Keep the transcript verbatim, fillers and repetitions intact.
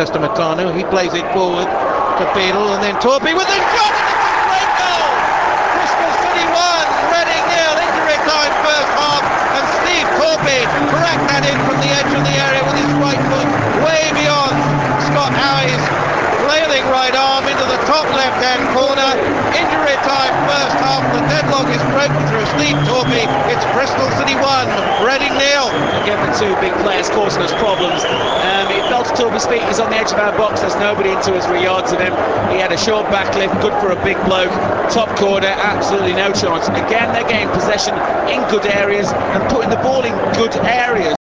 Testamatano. He plays it forward to Beadle, and then Torpy with the shot, and it's a great goal! Bristol City one, Reading nil, injury time first half, and Steve Torpy cracked that in from the edge of the area with his right foot, way beyond Scott Howie's flailing right arm into the top left-hand corner. Injury time first half, the deadlock is broken through Steve Torpy. It's Bristol City one, Reading nil. Again, the two big players causing us problems. Um, it fell to Torpy's feet, he's on the edge of our box, there's nobody into his three yards of him. He had a short back lift, good for a big bloke. Top corner, absolutely no chance. Again, they're getting possession in good areas and putting the ball in good areas.